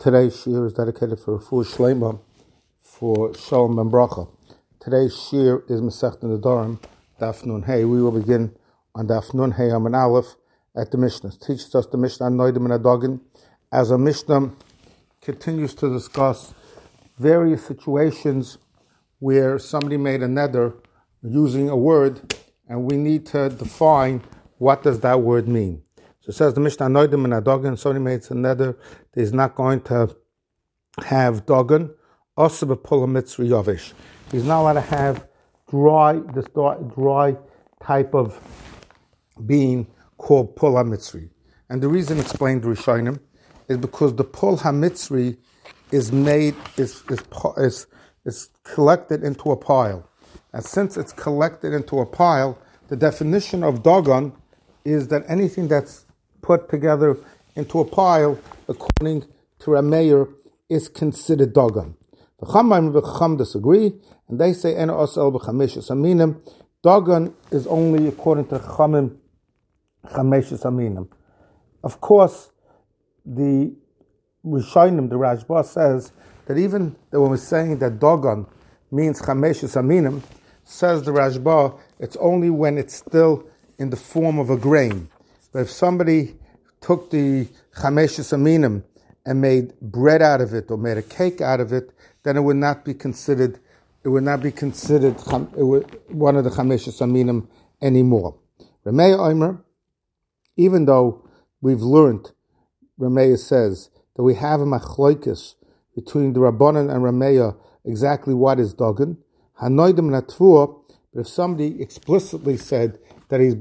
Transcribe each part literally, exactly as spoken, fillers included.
Today's shir is dedicated for Refuah Shleima for Shalom Ben Bracha. Today's shir is Masechet Nedarim, Daf Nun Hey. We will begin on Daf Nun Hey Amud Aleph at the Mishnah. It teaches us the Mishnah Noidim and Adogin as a Mishnah continues to discuss various situations where somebody made a neder using a word, and we need to define what does that word mean. So it says the Mishnah Noidim and Adogin. Somebody made a neder that he's not going to have dogon. Also, b'pula mitzri yavish. He's not allowed to have dry, this dry type of bean called pula mitzri. And the reason explained Rishonim is because the pul hamitzri is made is is is is collected into a pile, and since it's collected into a pile, the definition of dogon is that anything that's put together into a pile, according to Rameir, is considered dogon. The Chachamim and Chacham disagree, and they say eno osel b'chameshus aminim. Dogon is only according to Chachamim chameshus aminim. Of course, the Rishonim, the Rashba says that even though when we're saying that dogon means chameshus aminim, says the Rashba, it's only when it's still in the form of a grain. But if somebody took the chameshus aminim and made bread out of it or made a cake out of it, then it would not be considered. It would not be considered it would, one of the chameshus aminim anymore. Rameya Omer, even though we've learned, Rameya says that we have a machlokes between the Rabbanan and Rameya exactly what is dogon. Hanoidim natfuah. But if somebody explicitly said that he's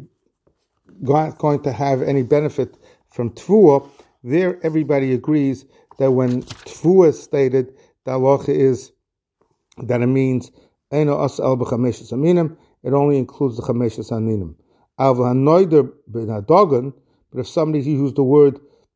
going to have any benefit from tfuah, there everybody agrees that when tfuah is stated, the halacha is that it means eno asal b'chameshus aminim. It only includes the chameshus aminim. Av hanoider b'nadogon. But if somebody used the word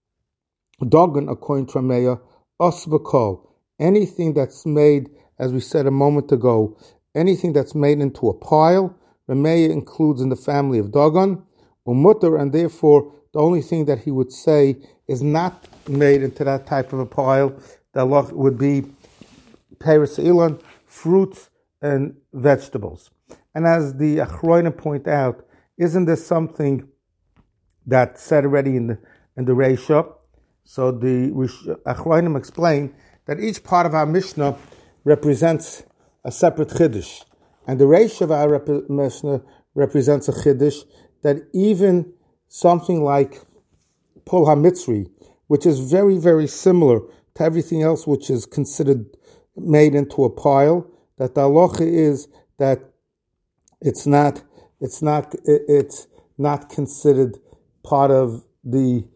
dogon according to Rameya, os b'kol, anything that's made, as we said a moment ago, anything that's made into a pile, Rameya includes in the family of dogon, umutter, and therefore the only thing that he would say is not made into that type of a pile. The halacha would be peres ilan, fruits and vegetables. And as the Achronim point out, isn't this something that's said already in the in the Reisha? So the Achronim explain that each part of our Mishnah represents a separate chiddush, and the Reisha of our rep- Mishnah represents a chiddush that even something like pul hamitzri, which is very, very similar to everything else which is considered made into a pile, that the halacha is that it's not, it's not, it's not considered part of the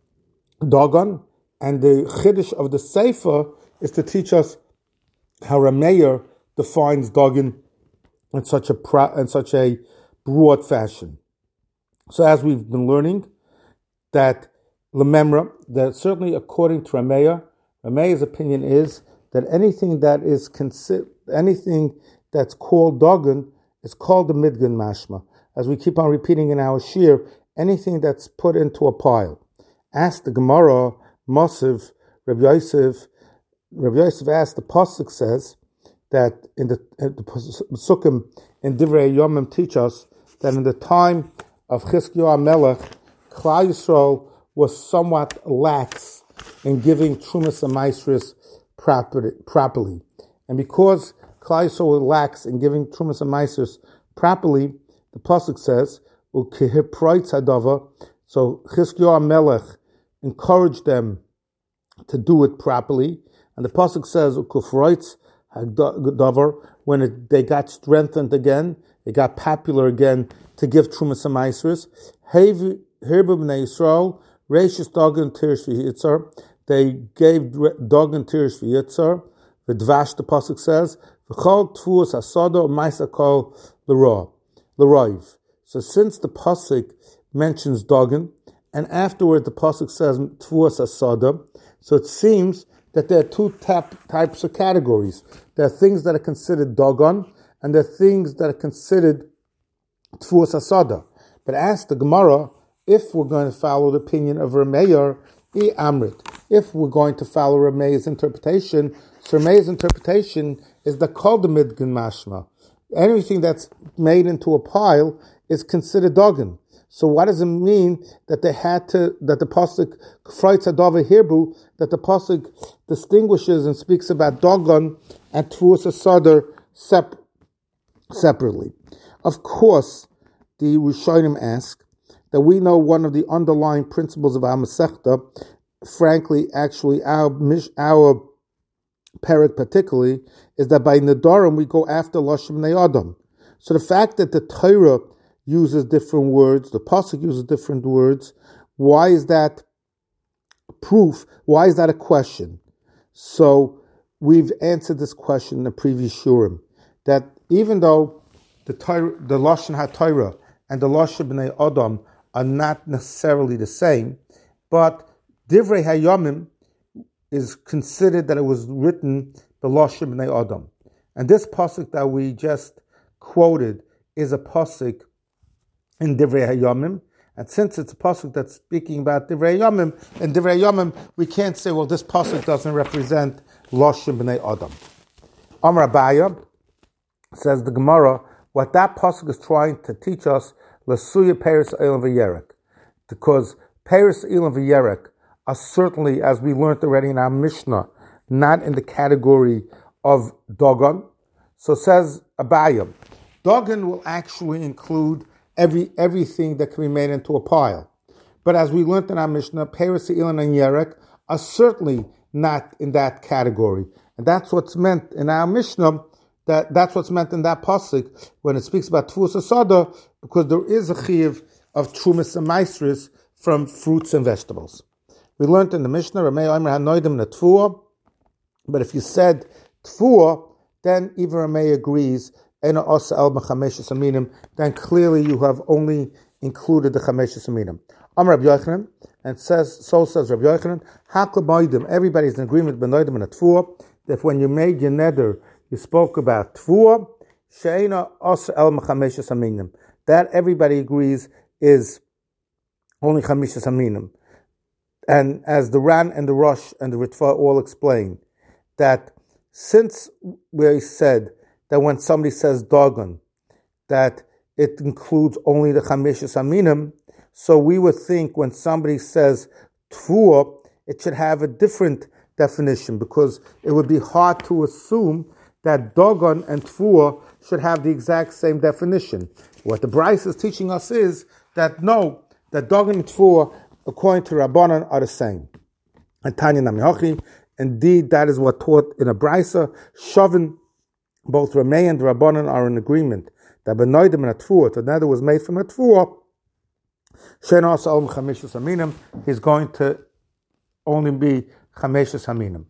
dogon. And the chiddush of the sefer is to teach us how Rameir defines dogon in such a pra- in such a broad fashion. So as we've been learning, that lememra, that certainly according to Rameya, Rameya's opinion is that anything that is consi- anything that's called dogon is called the midgan mashma. As we keep on repeating in our shir, anything that's put into a pile. Ask the Gemara, Mosiv, Rabbi Yosef, Rabbi Yosef asked, the pasuk says that in the, in the Pesukim in Divrei Yomim teach us that in the time of Chizkiyahu Melech, Klal Yisrael was somewhat lax in giving Trumas and Maasros properly. And because Klal Yisrael was lax in giving Trumas and Maasros properly, the pasuk says, "Ukehiproitz hadava." So Chizkiyahu Melech encouraged them to do it properly, and the pasuk says, "Ukefroitz hadava." When it, they got strengthened again, they got popular again to give Trumas and Maasros. Herbu b'nei Yisrael, Reishis dogon tirish v'yitzar. They gave dogon tirish v'yitzar. The Dvash, the pasuk says, v'chol tfuas asada u'maisa kol l'roiv. L'roiv. So since the pasuk mentions dogon, and afterward the pasuk says tfuas asada, so it seems that there are two tap, types of categories. There are things that are considered dogon, and there are things that are considered tfuas asada. But ask the Gemara, if we're going to follow the opinion of Rameir, i amrit, if we're going to follow Ramey's interpretation, so Ramey's interpretation is the kol demidgan mashma. Anything that's made into a pile is considered dogan. So what does it mean that they had to, that the pasuk Freitz Adava Hebrew, that the pasuk distinguishes and speaks about dogon and Tfuas Asada sep- separately? Of course, the Rishonim ask that we know one of the underlying principles of our Masechta, frankly, actually our our parak particularly, is that by Nedarim we go after Lashon Bnei Adam. So the fact that the Torah uses different words, the pasuk uses different words, why is that proof? Why is that a question? So we've answered this question in the previous shurim, that even though the Torah, the Lashon HaTorah and the Lashon Bnei Adam are not necessarily the same, but Divrei Hayamim is considered that it was written the Lashon Bnei Adam. And this pasuk that we just quoted is a pasuk in Divrei Hayamim, and since it's a pasuk that's speaking about Divrei Hayamim, in Divrei Hayamim we can't say, well, this pasuk doesn't represent Lashon Bnei Adam. Amar Abaya, says the Gemara, what that pasuk is trying to teach us, Lasuya Peres Eilim V'Yerek, because Peres Eilim V'Yerek are certainly, as we learned already in our Mishnah, not in the category of Dogon. So says Abaya, Dogon will actually include every everything that can be made into a pile. But as we learned in our Mishnah, Peres Eilim and Yerek are certainly not in that category. And that's what's meant in our Mishnah, that, that's what's meant in that pasuk when it speaks about Tfuas Asada, because there is a chiyuv of Trumas and Maasros from fruits and vegetables. We learned in the Mishnah, Ramei Omer HaNoidim Netfuah, but if you said Tfuah, then even Ramei agrees, Ena Osa El Mechameshes Aminim, then clearly you have only included the Chameshes Aminim. Amar Rabbi Yochanan, and says, so says Rabbi Yochanan, Hakla Moidim, everybody's in agreement with Noidim and Tfuah, that when you made your neder, you spoke about Tfuah, She'ena Osa El Mechameshes Aminim. That everybody agrees is only Chameshes Aminim. And as the Ran and the Rosh and the Ritva all explain, that since we said that when somebody says Dogon, that it includes only the Chameshes Aminim, so we would think when somebody says Tfuah, it should have a different definition, because it would be hard to assume that Dogon and Tfuah should have the exact same definition. What the Bryce is teaching us is that no, that Dogon and Tfuah, according to Rabbanan, are the same. And Tanya Namihochi, indeed, that is what taught in a Brisa. Shavin, both Ramei and Rabbanan are in agreement that Benoidim and a Tfuah, the nether was made from a Tfuah. Shenas Al Chameshus Aminim, he's going to only be Chameshus Aminim.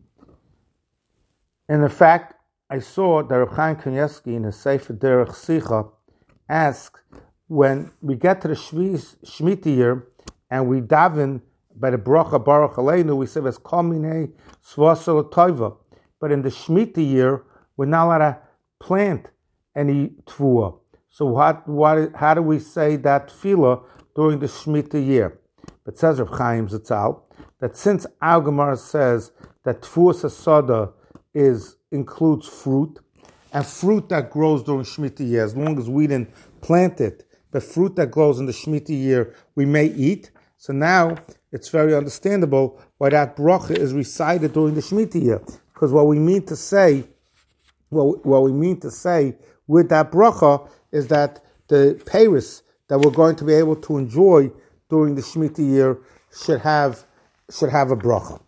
And in fact, I saw that Reb Chaim Kanievsky in his Sefer Derech Sicha asked, when we get to the Shemitah year and we daven by the Bracha Baruch Aleinu, we say, "Ves kol minei svasel toiva." But in the Shemitah year, we're not allowed to plant any tfuah. So what, what, how do we say that tefillah during the Shemitah year? But says Reb Chaim Zatzal that since our Gemara says that tfuas asada is includes fruit, and fruit that grows during Shemitah year, as long as we didn't plant it, but fruit that grows in the Shemitah year we may eat. So now it's very understandable why that bracha is recited during the Shemitah year, because what we mean to say, what, what we mean to say with that bracha is that the peiros that we're going to be able to enjoy during the Shemitah year should have should have a bracha.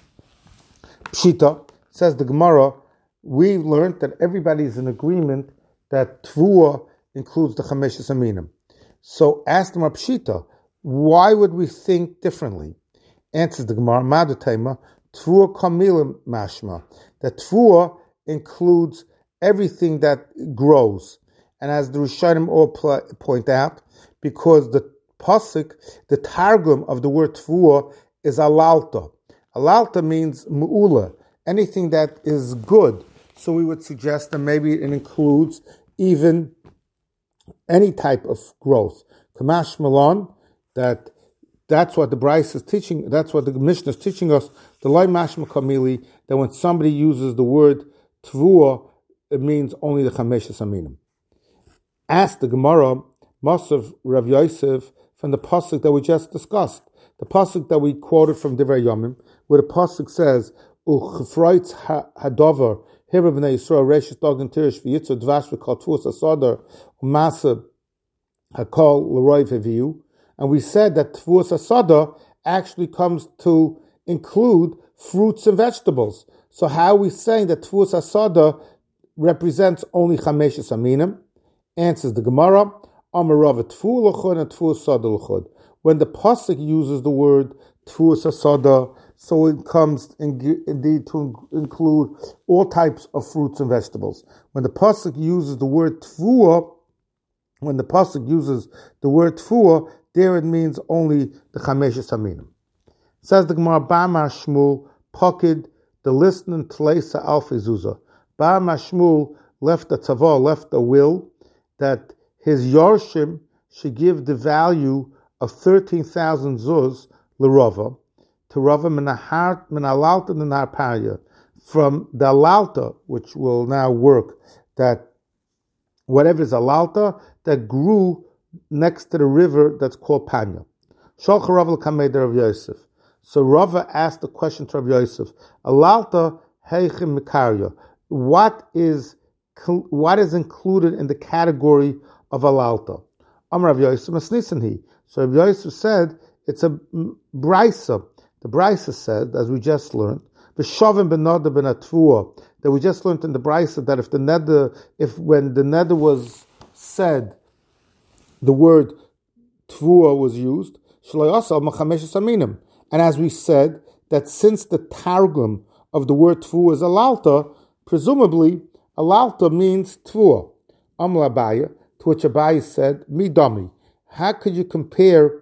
Pshita, says the Gemara, we learned that everybody's in agreement that Tfuah includes the Chameshes Aminim. So ask them Pshita, why would we think differently? Answers the Gemara, Madutema, Tfuah Kamilim Mashma, that Tfuah includes everything that grows. And as the Rishonim all point out, because the pasuk, the targum of the word Tfuah is alalta. Alalta means mu'ula, anything that is good. So we would suggest that maybe it includes even any type of growth. Kamash Malon, that that's what the Bryce is teaching, that's what the Mishnah is teaching us, the Loi Mashma Kamili, that when somebody uses the word Tvua, it means only the Chameshes Aminim. Ask the Gemara, Masav Rav Yosef, from the pasuk that we just discussed, the pasuk that we quoted from Divrei Yomim, where the pasuk says, "Uchfreitz hadover hirav bnei Yisrael reishis dogan tirish v'yitzu dvash v'kol tfus asadar u'masa hakol l'roiv heviu," and we said that tfus asadar actually comes to include fruits and vegetables. So how are we saying that tfus asadar represents only chameshes aminim? Answers the Gemara, Amarav tfu l'chod and tfu asada l'chod. When the pasuk uses the word tfu asada, so it comes in, indeed to include all types of fruits and vegetables. When the pasuk uses the word tfuah, when the pasuk uses the word tfuah, there it means only the chameshes aminim. Says the Gemara, Ba'amar Shmuel pakid the listening tleisa alfi zuzah. Ba'amar Shmuel left a tzavah, left a will that his Yorshim should give the value of thirteen thousand zuz l'Rava, to Rava minahar minalalta n'nar parya, from the alalta, which will now work, that whatever is alalta, that grew next to the river that's called Panya. Sholcha Rava l'kamei de Rav Yosef. So Rava asked the question to Rav Yosef, alalta heichim mikarya, what is what is included in the category of alalta? Amar Rav Yosef masnisan he. So Rav Yosef said it's a brisa. The brisa said, as we just learned, v'shavim b'nada b'natvua, that we just learned in the brisa that if the neder, if when the neder was said, the word tvua was used, shlo yasal machameshes aminim. And as we said, that since the targum of the word tvua is alalta, presumably alalta means tvua. Amar Abaya, to which Abaya said, mi dami. How could you compare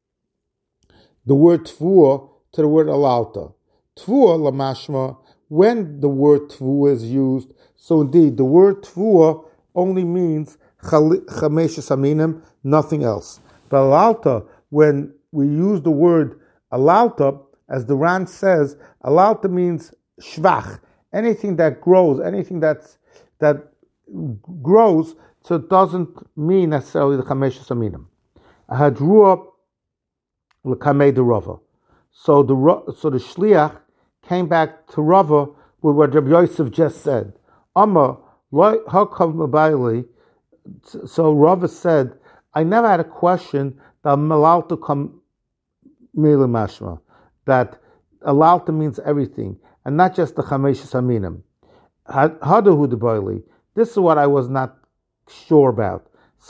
the word tvua to the word alalta? Tvua lamashma, when the word tvua is used, so indeed the word tvua only means chameshes aminim, nothing else. But alalta, when we use the word alalta, as the Ran says, alalta means shvach, anything that grows, anything that's that grows, so it doesn't mean necessarily the chameshes aminim. Hadrua l'kamei de Rava. So the so the shliach came back to Rava with what Rabbi Yosef just said. Amma hakav mabayli. So Rava said, I never had a question that malalta kam mila mashma, that alalta means everything and not just the chameshes aminim. Hadahu de boili. This is what I was not sure about.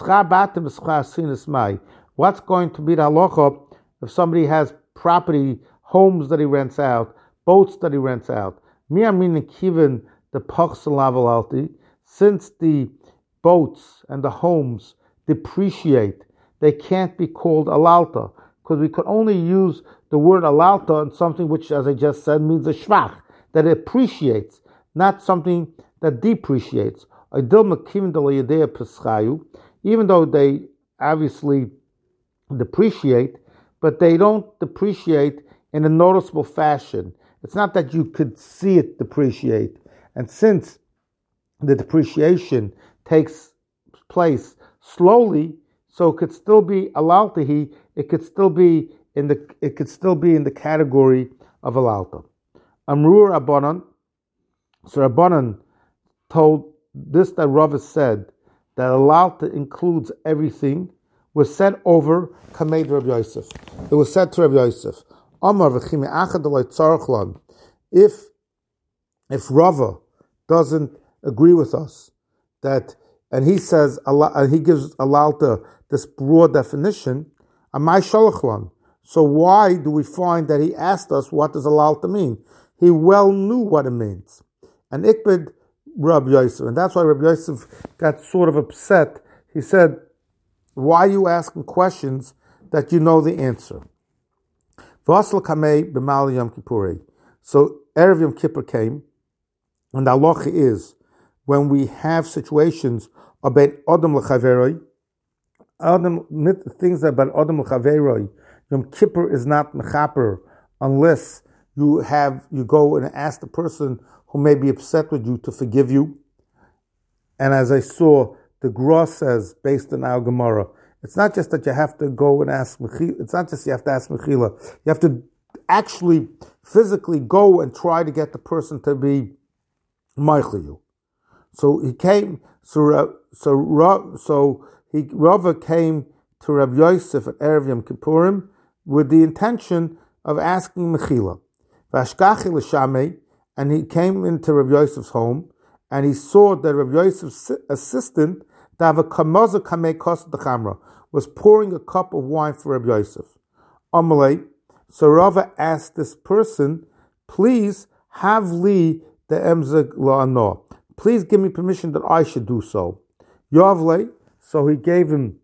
What's going to be the halacha if somebody has property, homes that he rents out, boats that he rents out? Since the boats and the homes depreciate, they can't be called alalta, because we could only use the word alalta on something which, as I just said, means a shvach, that appreciates, not something that depreciates. Even though they obviously depreciate, but they don't depreciate in a noticeable fashion. It's not that you could see it depreciate. And since the depreciation takes place slowly, so it could still be alaltahi, it could still be in the it could still be in the category of alalta. Amrur Rabbanan, so Rabbanan told this that Rava said, that alalta includes everything, was said over Kamei Rav Yosef. It was said to Rav Yosef, Amar v'chimi achad alay tzarchlan. If if Rava doesn't agree with us, that and he says and he gives alalta this broad definition, amay shalachlan. So why do we find that he asked us what does alalta mean? He well knew what it means. And ikbid Rabbi Yosef, and that's why Rabbi Yosef got sort of upset. He said, why are you asking questions that you know the answer? So Erev Yom Kippur came, and the halacha is, when we have situations about Adam l'chaveroi, Adam, things about Adam l'chaveroi, Yom Kippur is not mechaper unless you have you go and ask the person who may be upset with you to forgive you. And as I saw, the Gra says, based on our Gemara, it's not just that you have to go and ask Mechila, it's not just you have to ask Mechila, you have to actually physically go and try to get the person to be Meichel you. So he came, so so so he Rava came to Rabbi Yosef at Erev Yom Kippurim with the intention of asking Mechila. Vashkachi l'shamei, and he came into Rabbi Yosef's home, and he saw that Rabbi Yosef's assistant, Dava Kamoza Kamei Kos Dechamra, was pouring a cup of wine for Rabbi Yosef. Amalei, so Rava asked this person, please have li the emzeg la'anah. Please give me permission that I should do so. Yavle, so he gave him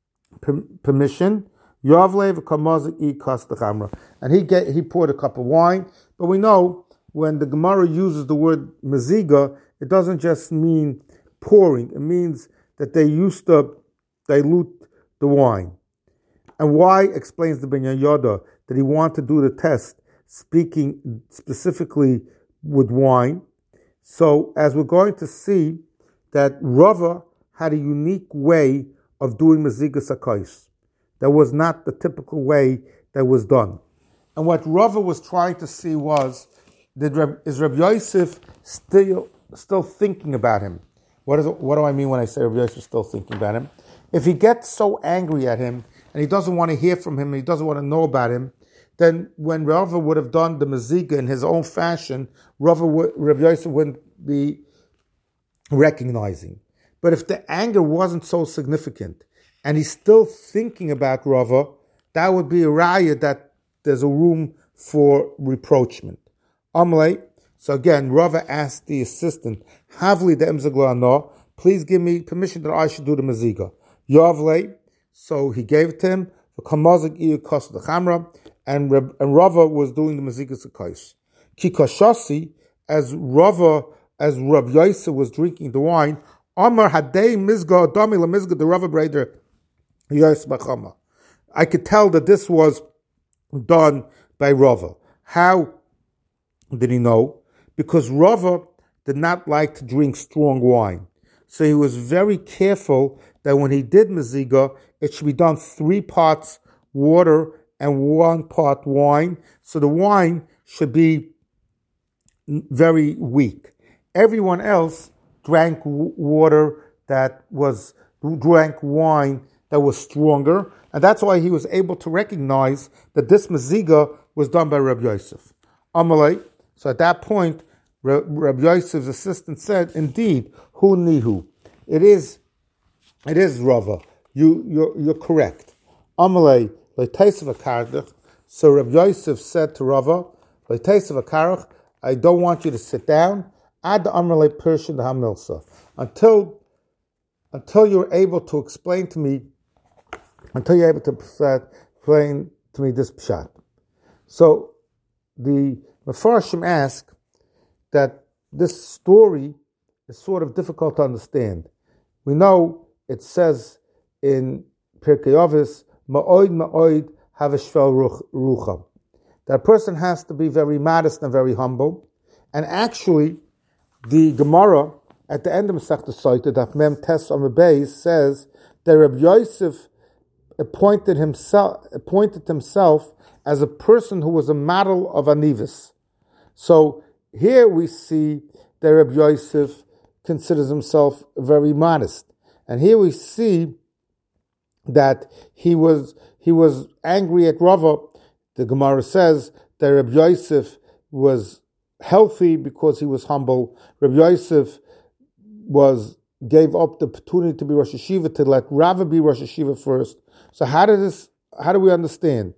permission. Yavle v'kamoza i Kos Dechamra, and he gave, he poured a cup of wine. But we know when the Gemara uses the word meziga, it doesn't just mean pouring. It means that they used to dilute the wine. And why, explains the Binyan Yoda, that he wanted to do the test, speaking specifically with wine. So, as we're going to see, that Rava had a unique way of doing meziga sakais. That was not the typical way that was done. And what Rava was trying to see was, did Reb, is Rabbi Yosef still still thinking about him? What is what do I mean when I say Rabbi Yosef is still thinking about him? If he gets so angry at him and he doesn't want to hear from him, and he doesn't want to know about him, then when Rava would have done the meziga in his own fashion, Rava would, Rabbi Yosef wouldn't be recognizing. But if the anger wasn't so significant and he's still thinking about Rava, that would be a raya that there's a room for reproachment. Amalei, so again, Rava asked the assistant, Havli the emzeg la'anah, please give me permission that I should do the meziga. Yavle, so he gave it to him, v'kamazig iyu Kos Dechamra, and and Rava was doing the meziga sakais. Kikoshasi, as Rava, as Rav Yosef was drinking the wine, Amar hadei mizga adami la mizga the Rava breder Yosef b'chama. I could tell that this was done by Rava. How did he know? Because Rava did not like to drink strong wine. So he was very careful that when he did meziga, it should be done three parts water and one part wine. So the wine should be very weak. Everyone else drank water that was, drank wine that was stronger. And that's why he was able to recognize that this meziga was done by Rabbi Yosef. Amalei. So at that point, Rabbi Yosef's assistant said, indeed, hu nihu. It is, it is Rava. You, you're, you're correct. Amalei, le'teisav akarach. So Rabbi Yosef said to Rava, le'teisav akarach, I don't want you to sit down. Ad amalei pershin hamilsa. Until, until you're able to explain to me, until you're able to explain to me this pshat. So the Mefarshim ask that this story is sort of difficult to understand. We know it says in Pirkei Avos, Ma'oid ma'oid have a shvel rucha. That a person has to be very modest and very humble. And actually, the Gemara at the end of Masechta Sotah, that Mem Tes Amud Beis, says that Rabbi Yosef appointed himself appointed himself as a person who was a model of Anivus. So here we see that Rabbi Yosef considers himself very modest. And here we see that he was he was angry at Rava. The Gemara says that Rabbi Yosef was healthy because he was humble. Rabbi Yosef was gave up the opportunity to be Rosh Hashiva, to let Rava be Rosh Hashiva first. So how did this? How do we understand?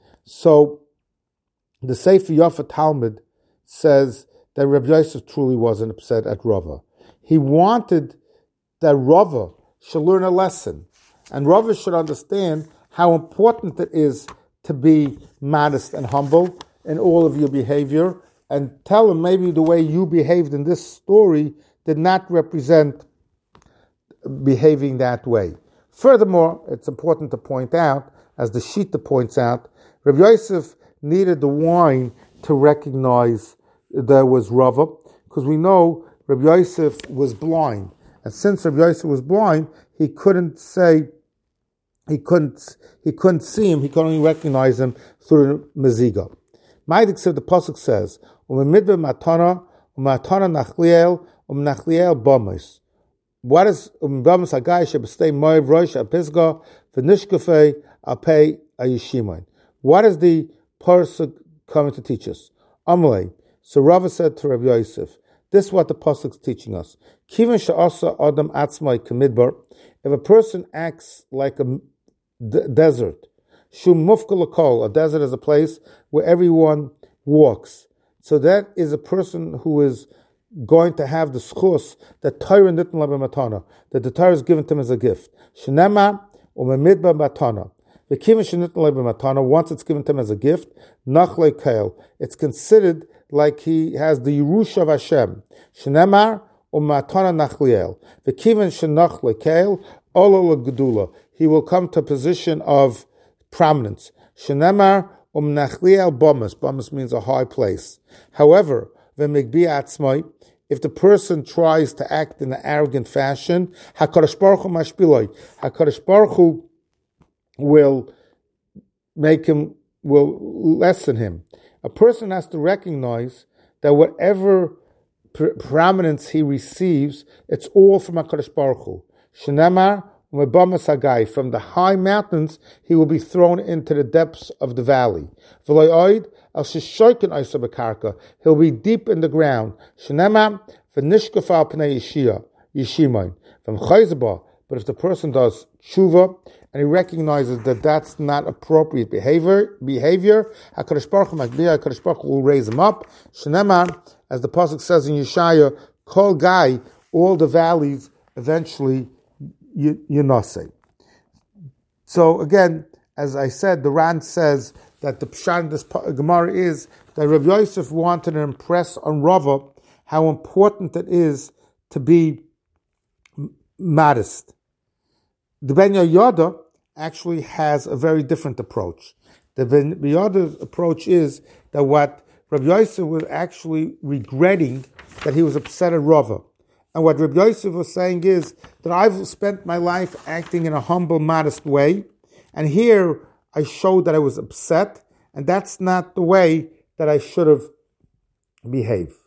So the Sefer Yafa Talmud says that Rabbi Yosef truly wasn't upset at Rava. He wanted that Rava should learn a lesson, and Rava should understand how important it is to be modest and humble in all of your behavior, and tell him maybe the way you behaved in this story did not represent behaving that way. Furthermore, it's important to point out as the Shita points out, Rabbi Yosef needed the wine to recognize there was Rava, because we know Rabbi Yosef was blind. And since Rabbi Yosef was blind, he couldn't say, he couldn't, he couldn't see him, he could only recognize him through the Meziga. Maidik said, the Pasuk says, Umemidbe matana, umatana nachliel, umnachliel bomis. What is umbomis hagai shebestei moev rosh apisga, v'nishkafei apei ayishimon? What is the Pasuk coming to teach us? Amalei. So Rava said to Rabbi Yosef, this is what the Pasuk is teaching us. Kivan she'asa adam atzmai kamidbar. If a person acts like a d- desert, shum mufka l'kol, a desert is a place where everyone walks. So that is a person who is going to have the schus that Torah nitn la b'matana, that the Torah is given to him as a gift. Shenema umemidbar matana. The kivan shenitn la b'matana, once it's given to him as a gift, nachle kael, it's considered like he has the Yerusha of Hashem. Shenemar umatana nachliel. The kivan shenachle kael olo gedula. He will come to a position of prominence. Shenemar umnachliel bomas. Bomas means a high place. However, v'migbi atzmai, if the person tries to act in an arrogant fashion, HaKadosh Baruch Hu mashpiloi, HaKadosh Baruch Hu will make him, will lessen him. A person has to recognize that whatever pr- prominence he receives, it's all from HaKadosh Baruch Hu. Shenamar u'mebamas hagai, from the high mountains, he will be thrown into the depths of the valley. V'lo oid al sheshoyken oisa b'karka, he'll be deep in the ground. Shenamar v'nishkaf al pnei yeshia, yeshimoin, from chayzabah. But if the person does tshuva, and he recognizes that that's not appropriate behavior, behavior, HaKadosh Baruch Hu Makbiyah, HaKadosh Baruch Hu will raise him up. Shenemar, as the Pasuk says in Yeshaya, Kol Gai, all the valleys eventually Yinaseh. So again, as I said, the Ran says that the Pshat in this Gemara is that Rabbi Yosef wanted to impress on Rava how important it is to be modest. The Ben Yehoyada actually has a very different approach. The Ben Yehoyada's approach is that what Rabbi Yosef was actually regretting that he was upset at Rava. And what Rabbi Yosef was saying is that I've spent my life acting in a humble, modest way, and here I showed that I was upset, and that's not the way that I should have behaved.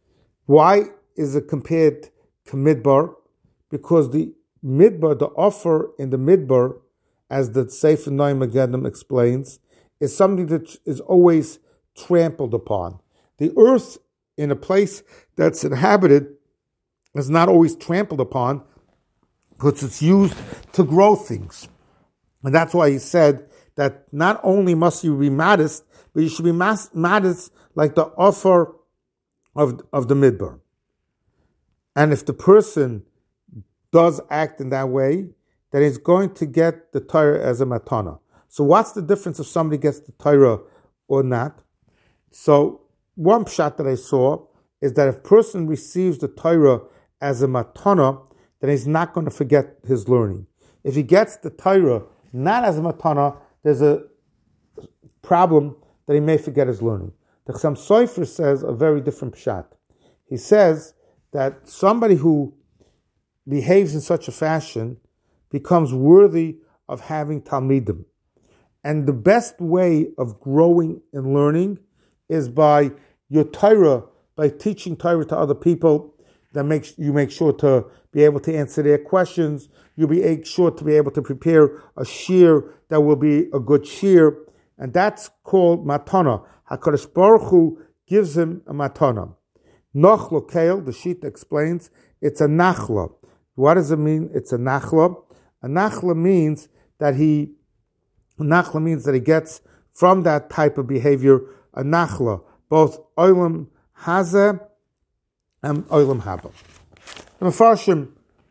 Why is it compared to Midbar? Because the Midbar, the offer in the Midbar, as the Sefer Noam Megadim explains, is something that is always trampled upon. The earth in a place that's inhabited is not always trampled upon because it's used to grow things. And that's why he said that not only must you be modest, but you should be mas- modest like the offer of, of the Midbar. And if the person does act in that way, then he's going to get the Torah as a matana. So what's the difference if somebody gets the Torah or not? So one pshat that I saw is that if a person receives the Torah as a matana, then he's not going to forget his learning. If he gets the Torah not as a matana, there's a problem that he may forget his learning. The Chassam Sofer says a very different pshat. He says that somebody who behaves in such a fashion becomes worthy of having Talmidim. And the best way of growing and learning is by your Torah, by teaching Torah to other people. That makes you make sure to be able to answer their questions. You'll be sure to be able to prepare a shir that will be a good shir. And that's called matana. HaKadosh Baruch Hu gives him a matana. Nachla Kael, the sheet explains, it's a nachla. What does it mean? It's a nachla. A nachla means that he, nachla means that he gets from that type of behavior a nachla, both olam hazeh and olam haba. The Mefarshim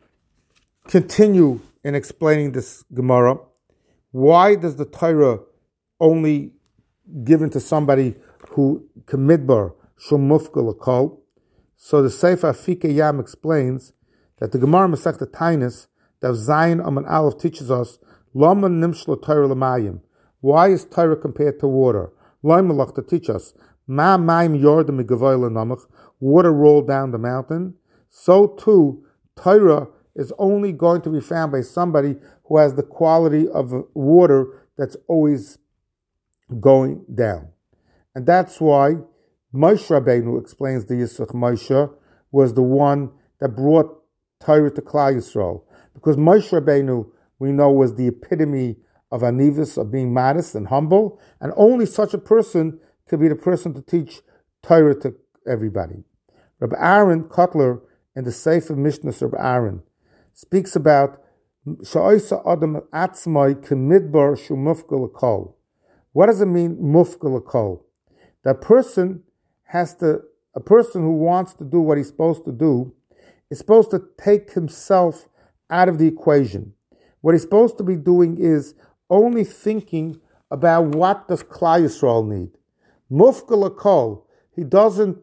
continue in explaining this Gemara. Why does the Torah only given to somebody who kamidbar shum mufka l'kol? So the Sefer Afika Yam explains that the Gemara Masechta Tainis, that Zayin Aman Aleph teaches us, Lama nimshlo Torah l'mayim. Why is Torah compared to water? Loimalach to teach us. Ma maim yordim megavoy lenamach. Water rolled down the mountain. So too, Torah is only going to be found by somebody who has the quality of water that's always going down. And that's why Moshe Rabbeinu, explains the Yisrach Moshe, was the one that brought Torah to Klal Yisrael. Because Moshe Rabbeinu, we know, was the epitome of anivus, of being modest and humble, and only such a person could be the person to teach Torah to everybody. Rabbi Aaron Kotler, in the Sefer Mishnah Rabbi Aaron, speaks about Sha'oisa Adam Atzmai Kemidbar Shu Mufgal Akol. What does it mean, Mufgal Akol? That person has to, a person who wants to do what he's supposed to do, is supposed to take himself out of the equation. What he's supposed to be doing is only thinking about what does Klal Yisrael need. Mufgal Akol, he doesn't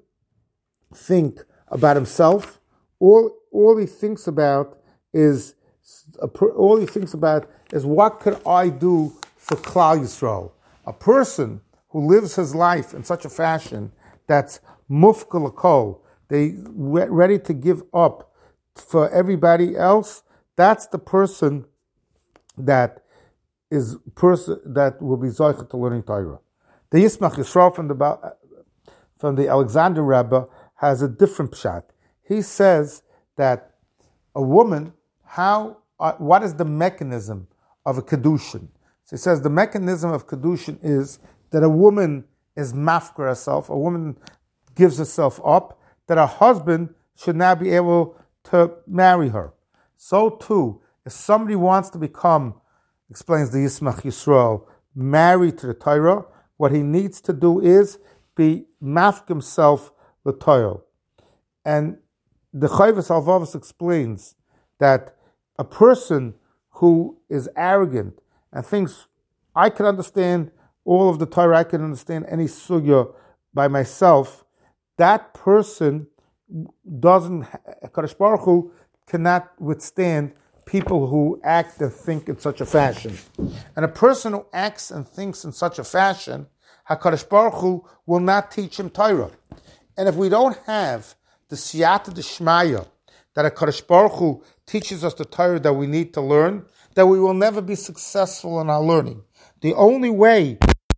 think about himself. All, all he thinks about is all he thinks about is what could I do for Klal Yisrael. A person who lives his life in such a fashion that's mufgal akol, they re- ready to give up for everybody else, that's the person that is person that will be zocheh to learning Torah. The Yismach Yisrael from the from the Alexander Rebbe has a different pshat. He says that a woman, how uh, what is the mechanism of a kedushin? So he says the mechanism of kedushin is that a woman is mafker herself, a woman gives herself up, that her husband should now be able to marry her. So too, if somebody wants to become, explains the Yismach Yisrael, married to the Torah, what he needs to do is be mafk himself the Torah. And the Chayvus Halvavos explains that a person who is arrogant and thinks, I can understand all of the Torah, I can understand any sugya by myself, that person doesn't, Kadosh Baruch Hu cannot withstand people who act and think in such a fashion. And a person who acts and thinks in such a fashion, HaKadosh Baruch Hu will not teach him Torah. And if we don't have the siyata d'shmaya, that HaKadosh Baruch Hu teaches us the Torah that we need to learn, that we will never be successful in our learning. The only way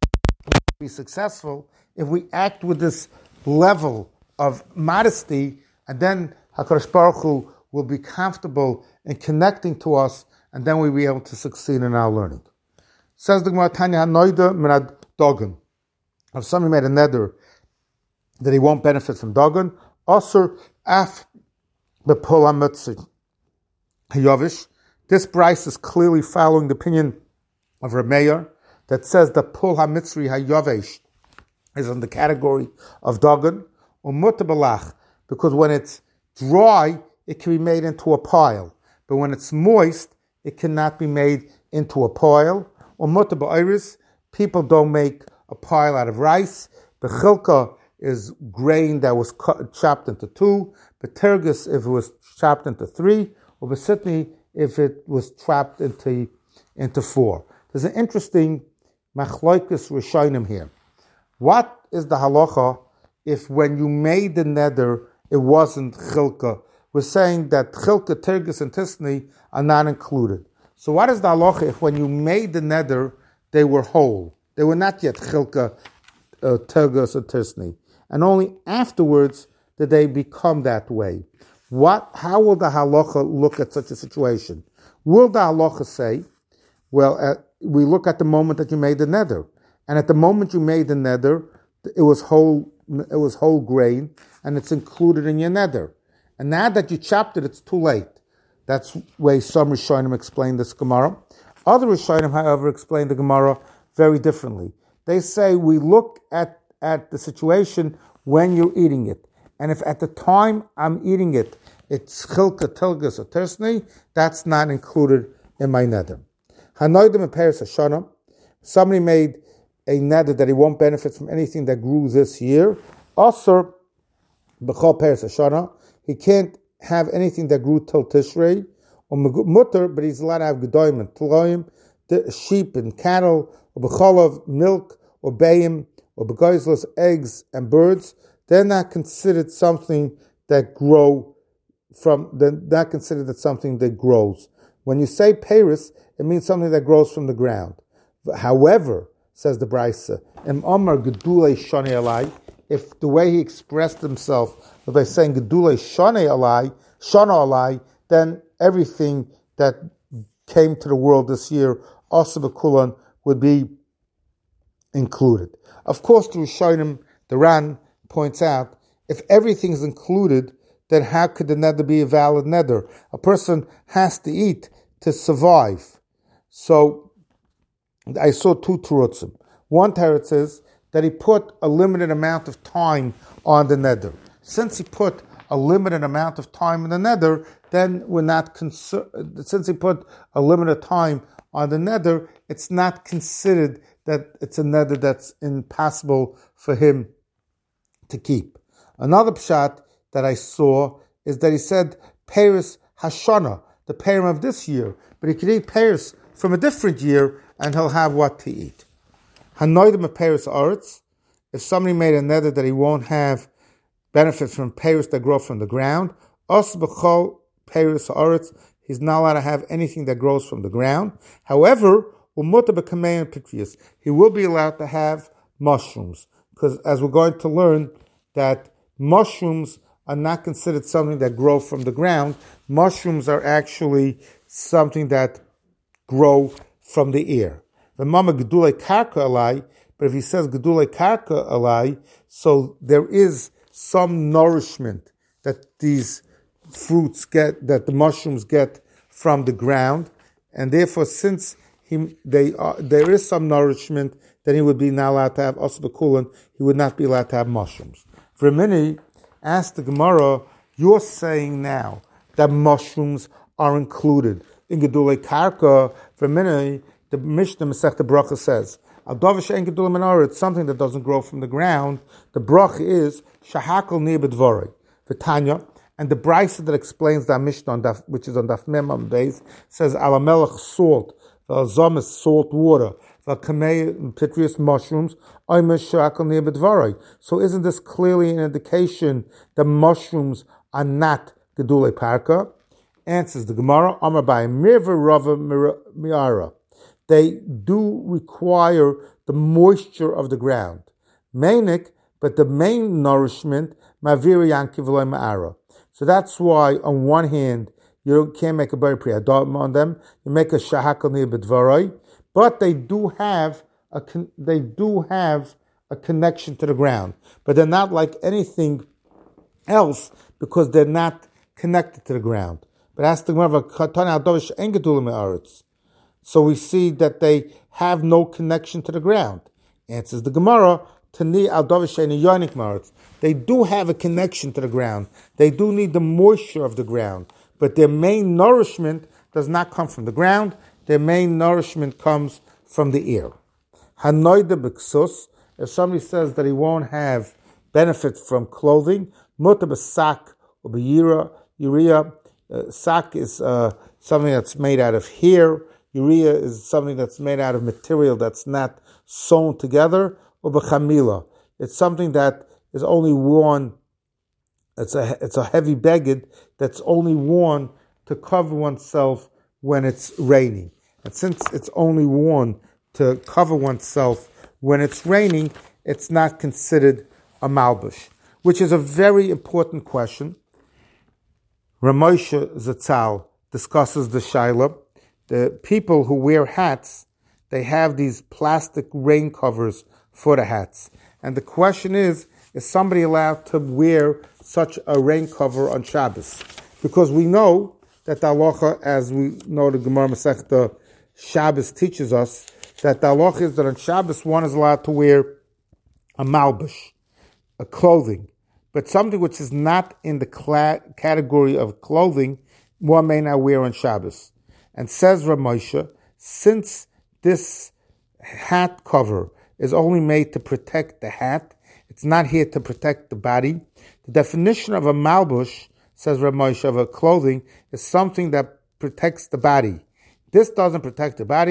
to be successful if we act with this level of modesty, and then HaKadosh Baruch Hu will be comfortable in connecting to us, and then we'll be able to succeed in our learning. Says the Gemara, Tanya Hanoida Minad Dogan. If somebody made a neder that he won't benefit from Dogan, Osir Af Bepol HaMitzri Hayovish. This Bryce is clearly following the opinion of Reb Meir that says that Pul HaMitzri Hayovish is in the category of Dogan, or Mutabalach, because when it's dry, it can be made into a pile. But when it's moist, it cannot be made into a pile. Or Mutabairis, people don't make a pile out of rice. Bechilka is grain that was cut, chopped into two. Betergus, if it was chopped into three. Or Besitni, if it was chopped into, into four. There's an interesting machloikus rishonim here. What is the halacha if when you made the neder, it wasn't chilka? We're saying that chilka, tergus, and tisni are not included. So what is the halacha if when you made the neder, they were whole? They were not yet chilka, uh, tergus, or tisni. And only afterwards did they become that way. What? How will the halacha look at such a situation? Will the halacha say, well, uh, we look at the moment that you made the neder, and at the moment you made the neder, it was whole, it was whole grain, and it's included in your neder. And now that you chopped it, it's too late. That's the way some Rishonim explain this Gemara. Other Rishonim, however, explain the Gemara very differently. They say we look at, at the situation when you're eating it. And if at the time I'm eating it, it's chilka, tilgus, or tersni, that's not included in my neder. Hanoidim and Paris Hashana, somebody made a neder that he won't benefit from anything that grew this year. Asr b'chol Paris Hashana, he can't have anything that grew till Tishrei, or mutter, but he's allowed to have gedoyim and tloyim, the sheep and cattle, or b'cholav, milk, or bayim, or begoizlos, eggs and birds, they're not considered something that grow from, they're not considered that something that grows. When you say Paris, it means something that grows from the ground. However, says the Brisa, Em Omar Gedulei Shonei Alai, if the way he expressed himself by saying Gedulei Shonei Alai, Shona Alai, then everything that came to the world this year, also Bekulan, would be included. Of course, the Rishonim, the Ran points out, if everything is included, then how could the nether be a valid nether? A person has to eat to survive. So, I saw two terutzim. One teretz is that he put a limited amount of time on the nether. Since he put a limited amount of time in the nether, then we're not concerned. Since he put a limited time on the nether, it's not considered that it's a nether that's impossible for him to keep. Another pshat that I saw is that he said Paris Hashana, the Parim of this year, but he could eat Paris from a different year and he'll have what to eat. Hanoidim of Paris Aretz, if somebody made a nether that he won't have benefit from Paris that grow from the ground, Os b'chol Paris Aretz, he's not allowed to have anything that grows from the ground. However, Umuta b'kamei and pitvius, he will be allowed to have mushrooms, because as we're going to learn that mushrooms are not considered something that grow from the ground. Mushrooms are actually something that grow from the air. The mama gedulei karka alai, but if he says gedulei karka alai, so there is some nourishment that these fruits get, that the mushrooms get from the ground, and therefore, since he they are, there is some nourishment, then he would be not allowed to have osbekulan. He would not be allowed to have mushrooms. For a minute, ask the Gemara, you're saying now that mushrooms are included in Gedulei Karka. For a minute, the Mishnah Masechta Bracha says, Al Davish en Gedulei Menorah, it's something that doesn't grow from the ground. The Bracha is Shahakal Nir B'Dvorei. V'Tanya, and the Brisa that explains that Mishnah, on Daf, which is on Daf Mem on base, says Al Melech salt, Al Zom is salt water, Al Kamei Petrius mushrooms, so isn't this clearly an indication that mushrooms are not Gedulei Parka? Answers the Gemara, Amar by Mirva Rava Miara. They do require the moisture of the ground. Mainik, but the main nourishment, Maviri Yankiv Ma'ara. So that's why, on one hand, you can't make a berry priyadam on them, you make a shahakal nir b'dvarai, but they do have A con- they do have a connection to the ground, but they're not like anything else because they're not connected to the ground. But as the Gemara, so we see that they have no connection to the ground. Answers the Gemara, they do have a connection to the ground. They do need the moisture of the ground, but their main nourishment does not come from the ground. Their main nourishment comes from the air. Hanoida b'ksus, if somebody says that he won't have benefit from clothing, muta b'sak or b'yira, urea, uh, sak is uh, something that's made out of hair, urea is something that's made out of material that's not sewn together, or b'chamila, it's something that is only worn, it's a, it's a heavy beged that's only worn to cover oneself when it's raining. And since it's only worn to cover oneself when it's raining, it's not considered a malbush, which is a very important question. Ramosha Zatzal discusses the shaila. The people who wear hats, they have these plastic rain covers for the hats. And the question is, is somebody allowed to wear such a rain cover on Shabbos? Because we know that the halacha, as we know the Gemara Masechta Shabbos teaches us, that the halacha is that on Shabbos one is allowed to wear a malbush, a clothing, but something which is not in the cla- category of clothing, one may not wear on Shabbos. And says Ramosha, since this hat cover is only made to protect the hat, it's not here to protect the body. The definition of a malbush, says Ramosha, of a clothing, is something that protects the body. This doesn't protect the body,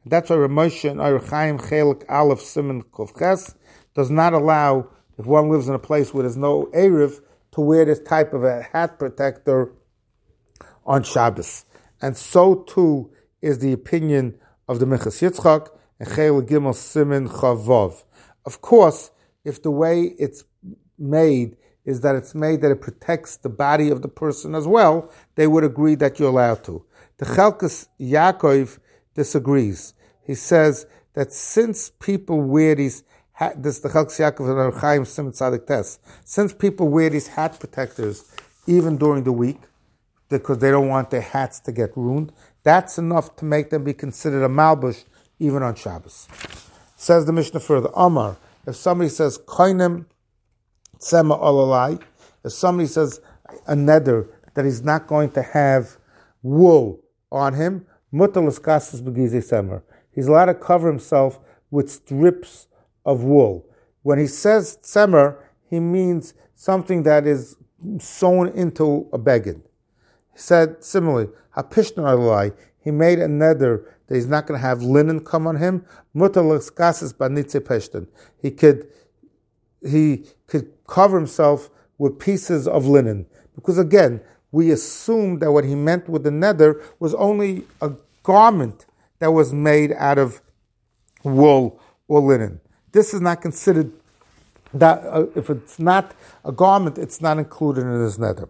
That's why Ramosha and Ohr Chaim Chelik Aleph Siman Kovches does not allow, if one lives in a place where there's no Erev, to wear this type of a hat protector on Shabbos. And so too is the opinion of the Minchas Yitzchak and Chelik Gimel Siman Chavav. Of course, if the way it's made is that it's made that it protects the body of the person as well, they would agree that you're allowed to. The Chelkas Yaakov disagrees. He says that since people wear these, this the Chelkas Yaakov and Ohr Chaim Siman Tzadik Tes, since people wear these hat protectors even during the week, because they don't want their hats to get ruined, that's enough to make them be considered a malbush even on Shabbos. Says the Mishnah further, Omar, if somebody says, Koinem Tzema Olalai, if somebody says a neder that he's not going to have wool on him, Mutar L'skasas B'gizei Semer. He's allowed to cover himself with strips of wool. When he says Tzemer, he means something that is sewn into a beged. He said similarly, Hapishna Olalai, he made a neder that he's not going to have linen come on him. Mutar L'skasas B'nitzei Peshten. He could he could cover himself with pieces of linen. Because again, we assume that what he meant with the neder was only a garment that was made out of wool or linen. This is not considered, that uh, if it's not a garment, it's not included in his neder.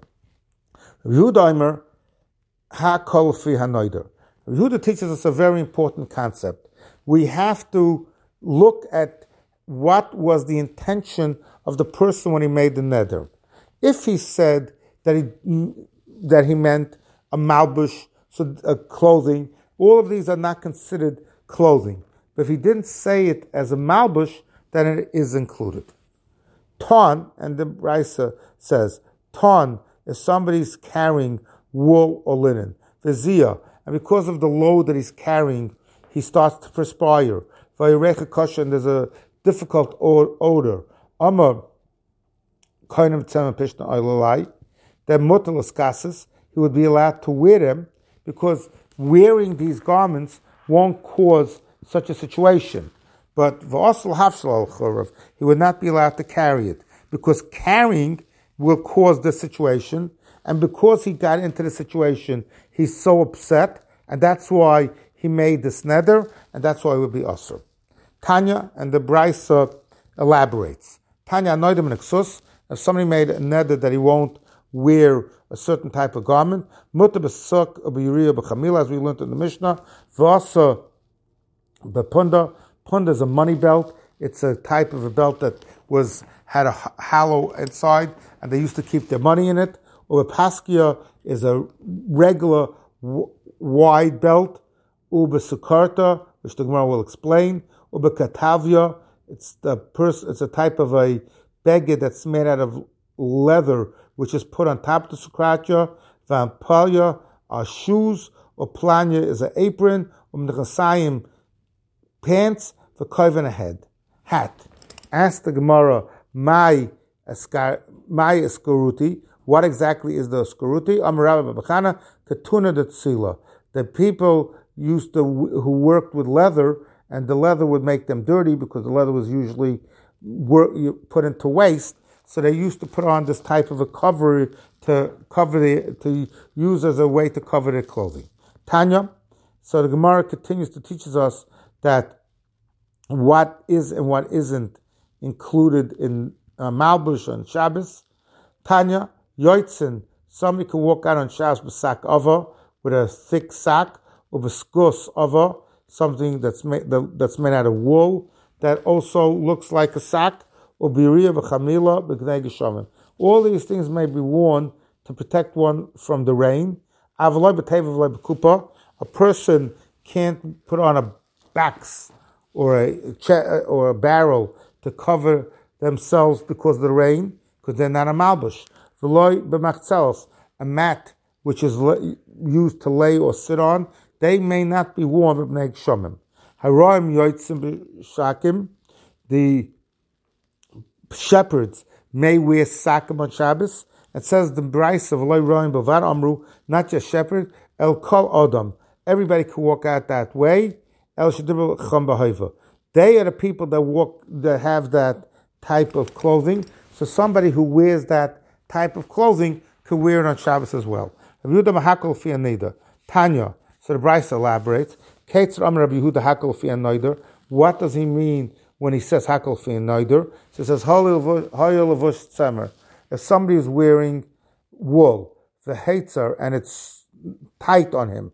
Yehuda ha-kol fi ha-noider. Yehuda teaches us a very important concept. We have to look at what was the intention of the person when he made the neder. If he said that he that he meant a malbush, so uh, clothing, all of these are not considered clothing. But if he didn't say it as a malbush, then it is included. Ton, and the Brisa says, ton, if somebody's carrying wool or linen, vizia, and because of the load that he's carrying, he starts to perspire. Vayirecha kosher, and there's a difficult odor. Amar, koinem tzema pishna olalai, that mutar l'skasas, he would be allowed to wear them, because wearing these garments won't cause such a situation. But v'asal hafshal al-chorav, he would not be allowed to carry it, because carrying will cause the situation, and because he got into the situation, he's so upset, and that's why he made this neder, and that's why it would be asur. Tanya, and the Brisa elaborates. Tanya anoidim nexus, if somebody made a neder that he won't wear a certain type of garment, mutar b'suk b'yuriya b'chamila, as we learned in the Mishnah, v'asa b'punda. Punda is a money belt. It's a type of a belt that was had a hollow inside, and they used to keep their money in it. Or paskia is a regular w- wide belt. Uba sukarta, which the Gemara will explain. Uba katavia, it's the pers- It's a type of a beged that's made out of leather, which is put on top of the sukratya. Vampalya are shoes. Or planya is an apron. Um nechasayim, pants. For koven a head, hat. Ask the Gemara, my my eskaruti. What exactly is the eskaruti? Amarav b'bachana katuna de tzila. The people used to who worked with leather, and the leather would make them dirty because the leather was usually work, put into waste. So they used to put on this type of a cover to cover the to use as a way to cover their clothing. Tanya. So the Gemara continues to teach us that what is and what isn't included in uh, Malbush and Shabbos. Tanya, Yoitzin, somebody can walk out on Shabbos with sack over, with a thick sack, or b'skus over, something that's made that's made out of wool that also looks like a sack, or biriya v'chamila b'gnei geshamim. All these things may be worn to protect one from the rain. Avaloi b'teva v'loi b'kupa. A person can't put on a box or a che- or a barrel to cover themselves because of the rain, because they're not a malbush. V'loi b'machzelos, a mat which is le- used to lay or sit on, they may not be worn b'bnei geshamim. Haroim yoitzim b'shakim, the shepherds may wear sakim on Shabbos. It says the Brisa of V'loi roim b'vad amru, not just shepherd, el kol odom. Everybody can walk out that way, El Shadibel Chum B'Haiva. They are the people that walk, that have that type of clothing. So somebody who wears that type of clothing could wear it on Shabbos as well. Rabbi Yehuda Mahakol Fi Anida. Tanya. So the Bryce elaborates. Ketzar Amar Rabbi Yehuda Hakol Fi Anida. What does he mean when he says Hakol Fi Anida? So it says Hayol Levush Tzemer. If somebody is wearing wool, the Heitzar, and it's tight on him,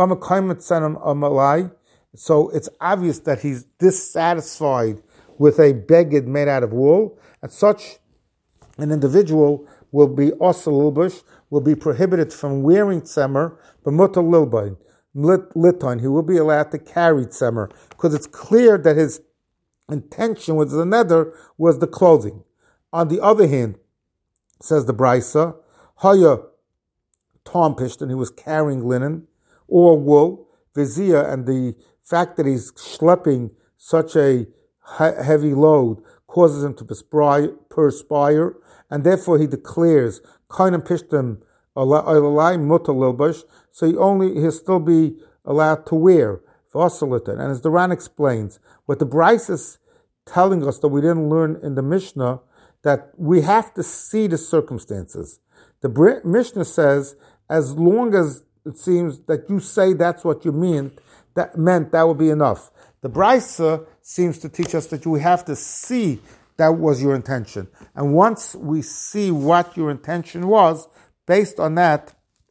so it's obvious that he's dissatisfied with a beged made out of wool, and such an individual will be also lilbush, will be prohibited from wearing tzemer, but mutar lilbain, liton, he will be allowed to carry tzemer, because it's clear that his intention with the nether was the clothing. On the other hand, says the Brisa, Haya Tom Pishton, he was carrying linen or wool, Vizia, and the fact that he's schlepping such a heavy load causes him to perspire, and therefore he declares, Kainam Pishton Alai Muta Lilbush, so he only, he'll still be allowed to wear Vasilitan. And as the Ran explains, what the Brisa is telling us that we didn't learn in the Mishnah, that we have to see the circumstances. The Mishnah says, as long as it seems that you say that's what you mean, that meant that would be enough. The Brisa seems to teach us that we have to see that was your intention. And once we see what your intention was, based on that,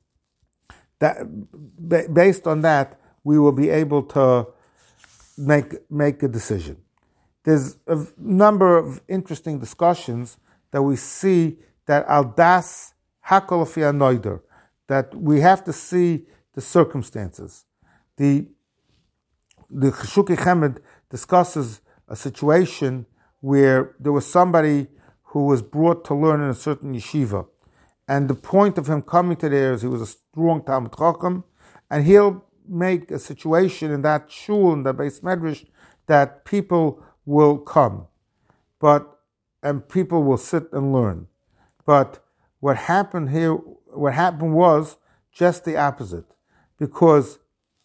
that based on that, we will be able to make make a decision. There's a number of interesting discussions that we see that al das hakol fi anoider, that we have to see the circumstances. The the Cheshukei Chemed discusses a situation where there was somebody who was brought to learn in a certain yeshiva, and the point of him coming to there is he was a strong Talmud Chacham, and he'll make a situation in that shul, in the Beis Medrash, that people will come, but and people will sit and learn. But what happened here, what happened was just the opposite, because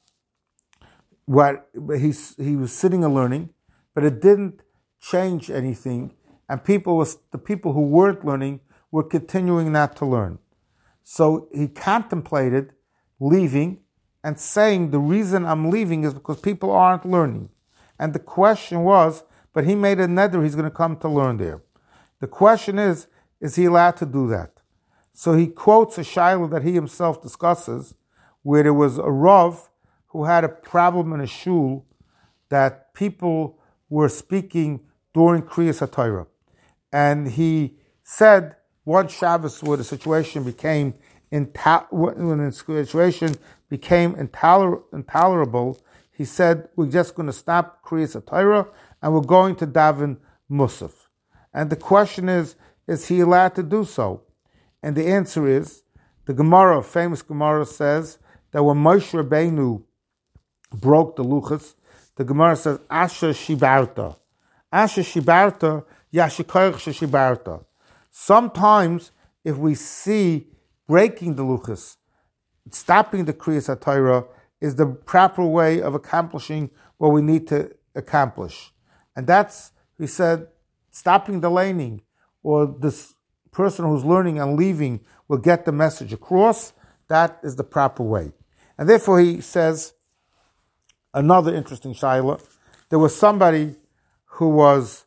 what he he was sitting and learning, but it didn't change anything, and people was the people who weren't learning were continuing not to learn. So he contemplated leaving and saying the reason I'm leaving is because people aren't learning. And the question was, but he made a neder, he's going to come to learn there. The question is, is he allowed to do that? So he quotes a shaila that he himself discusses, where there was a Rav who had a problem in a shul that people were speaking during Kriyas HaTorah. And he said one Shabbos where the situation became into- when the situation became intoler- intolerable, he said, we're just going to stop Kriyas HaTorah and we're going to daven Musaf. And the question is, is he allowed to do so? And the answer is, the Gemara, famous Gemara, says that when Moshe Rabbeinu broke the luchas, the Gemara says, Asher shibarta. Asher shibarta, yashikoyach shibarta. Sometimes, if we see breaking the luchas, stopping the Kriyas HaTorah is the proper way of accomplishing what we need to accomplish. And that's, he said, stopping the laning, or this person who's learning and leaving will get the message across. That is the proper way. And therefore he says, another interesting shaila, there was somebody who was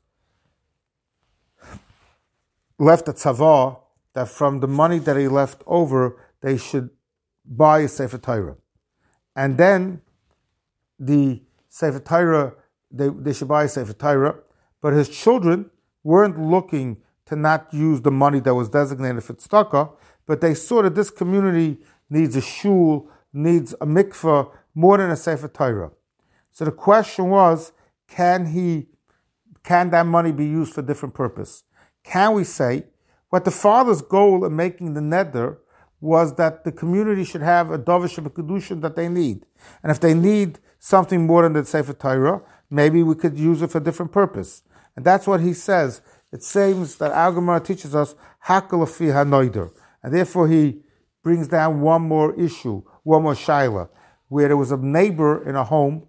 left at tzava, that from the money that he left over, they should buy a Sefer Torah. And then the Sefer Torah, they, they should buy a Sefer Torah, but his children weren't looking to not use the money that was designated for tzedakah, but they saw that this community needs a shul, needs a mikveh, more than a Sefer Torah. So the question was, can he, can that money be used for a different purpose? Can we say, what the father's goal in making the neder was that the community should have a davish of a kedushin that they need. And if they need something more than the Sefer Torah, maybe we could use it for a different purpose. And that's what he says. It seems that Al Gemara teaches us hakol fi hanoider. And therefore he brings down one more issue, one more shaila, where there was a neighbor in a home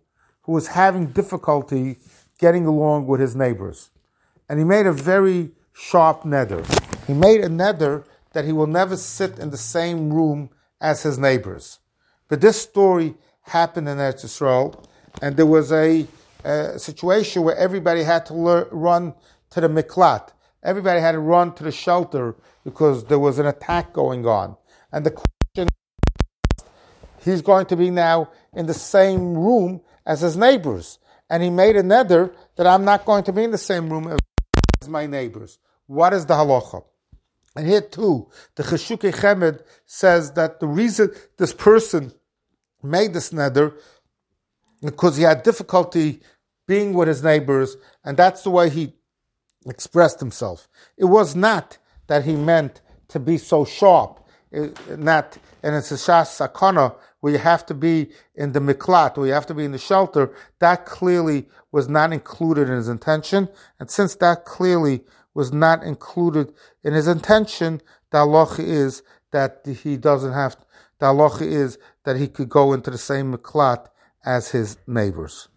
who was having difficulty getting along with his neighbors. And he made a very sharp neder. He made a neder that he will never sit in the same room as his neighbors. But this story happened in Eretz Yisrael, and there was a, a situation where everybody had to lear, run to the miklat. Everybody had to run to the shelter because there was an attack going on. And the question, he's going to be now in the same room as his neighbors. And he made a neder that I'm not going to be in the same room as my neighbors. What is the halacha? And here too, the Cheshukei Chemed says that the reason this person made this neder because he had difficulty being with his neighbors, and that's the way he expressed himself. It was not that he meant to be so sharp, it, not, and it's a shas sakana, where you have to be in the miklat, where you have to be in the shelter. That clearly was not included in his intention, and since that clearly was not included in his intention, the halacha is that he doesn't have, the halacha is that he could go into the same miklat as his neighbors.